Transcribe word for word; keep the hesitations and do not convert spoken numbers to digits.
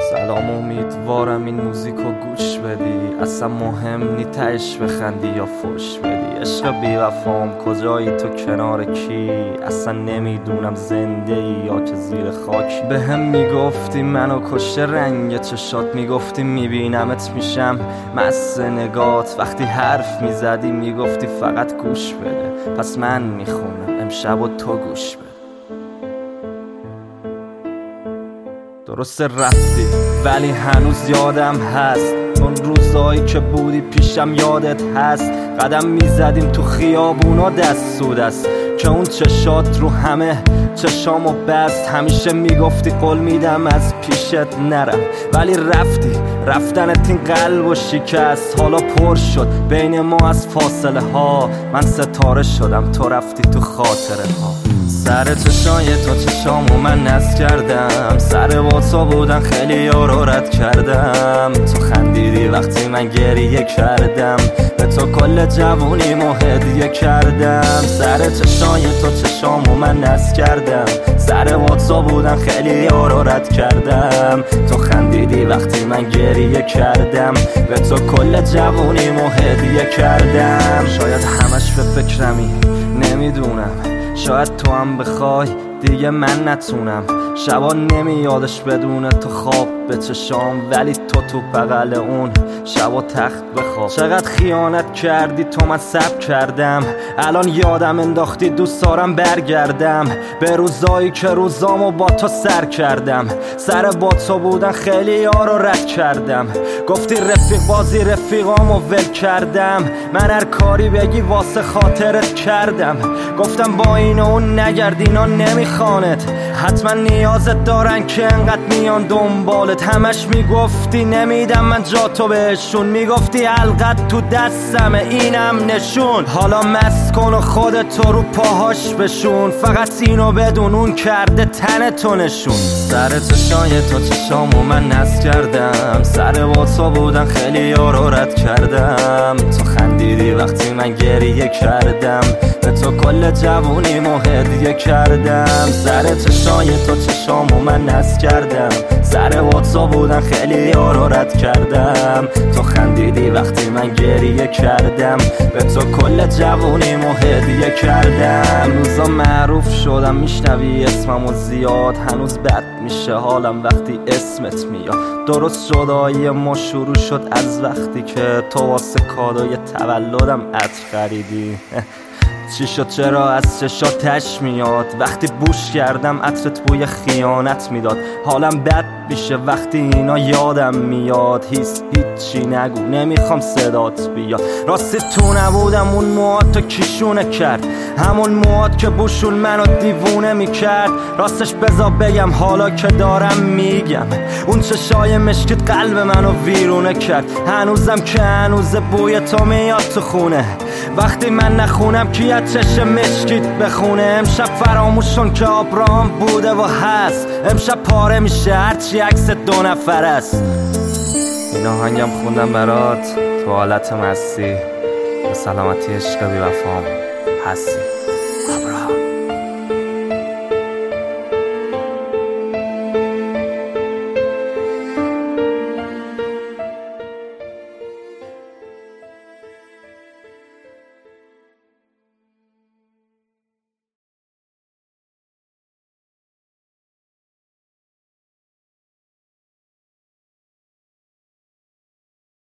سلام، امیدوارم این موزیکو گوش بدی. اصلا مهم نی تهش بخندی یا فوش بدی. عشق بی وفام کجایی تو کنار کی؟ اصلا نمیدونم زنده ای یا که زیر خاک. به هم میگفتی منو کشته رنگ چشات، میگفتی میبینمت میشم مست نگات. وقتی حرف میزدی میگفتی فقط گوش بده. پس من میخونم امشب و تو گوش بده. درسته رفتی ولی هنوز یادم هست اون روزایی که بودی پیشم، یادت هست قدم میزدیم تو خیابونا دست و دست، که اون چشات رو همه چشامو بست. همیشه میگفتی قول میدم از پیشت نرم، ولی رفتی. رفتنت این قلب و شکست، حالا پر شد بین ما از فاصله ها. من ستاره شدم تو رفتی تو خاطره ها. سر چشای تو چشامو من نصب کردم، سر با تو بودن خیلی یارو رد کردم. تو خندیدی وقتی من گریه کردم، به تو کل جوونیمو هدیه کردم. سر چشای تو چشامو من نصب کردم، سر با تو بودن خیلی یارو رد کردم. تو خندیدی وقتی من گریه کردم، به تو کل جوونیمو هدیه کردم. شاید همش به فکرمی، نمیدونم، شاید تو هم بخوای دیگه من نتونم. شبا نمیادش بدون تو خواب به چشام، ولی تو تو بغل اون شبا تخت بخواب. چقدر خیانت کردی تو، من صبر کردم. الان یادم انداختی دوست دارم برگردم به روزایی که روزامو با تو سر کردم. سر با تو بودن خیلی یارو رد کردم. گفتی رفیق بازی رفیقامو ول کردم. من هر کاری بگی واسه خاطرت کردم. گفتم با این و اون نگرد، اینا نمیخوانت، حتما نیازت دارن که انقدر میان دنبالت. همش میگفتی نمیدم من جا تو بهشون، میگفتی حلقت تو دستمه اینم نشون. حالا مست کن و خودت تو رو پاهاش بشون، فقط اینو بدون اون کرده تن تو نشون. سر چشای تو چشامو من نصب کردم، سر با تو بودن خیلی یارو رد کردم. تو خندیدی وقتی من گریه کردم، به تو کل جوونیمو هدیه کردم. سر چشای تو چشامو من نصب کردم، سر با تو بودن خیلی یارو رد کردم. تو خندیدی وقتی من گریه کردم، به تو کل جوونیمو هدیه کردم. روزا معروف شدم، میشنوی اسممو زیاد، هنوز بد میشه حالم وقتی اسمت میاد. درست جدایی ما شروع شد از وقتی که تو واسه کادوی تولدم عطر خریدی. چی شد چرا از چشاتش میاد؟ وقتی بوش کردم عطرت بوی خیانت میداد. حالم بد میشه وقتی اینا یادم میاد. هیس هیچی نگو، نمیخوام صدات بیاد. راستی تو نبودم اون موهات تو کیشونه کرد، همون موهات که بوشون منو دیوونه میکرد. راستش بذار بگم حالا که دارم میگم، اون چشای مشکت قلب منو ویرونه کرد. هنوزم که هنوز بوی تو میاد تو خونه، وقتی من نخونم کی از چشم مشکیت بخونه. امشب فراموشون که آبرام بوده و هست، امشب پاره میشه هرچی عکس دو نفر است. این آهنگم خوندم برات تو حالت مستی، به سلامتی عشق بی وفام هستی.